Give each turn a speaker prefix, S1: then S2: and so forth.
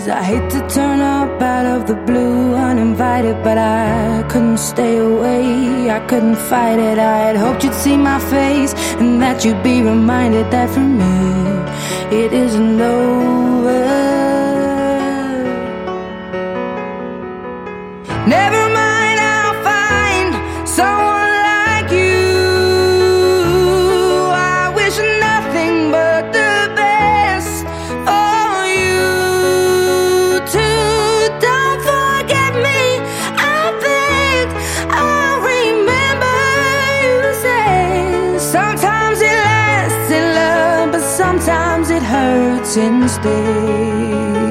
S1: I hate to turn up out of the blue uninvited, but I couldn't stay away, I couldn't fight it. I had hoped you'd see my face and that you'd be reminded that for me it isn't over. Never mind, I'll find someone like you. I wish nothing but the best for you too. Don't forget me, I beg. I'll remember you say sometimes it lasts in love, but sometimes it hurts instead.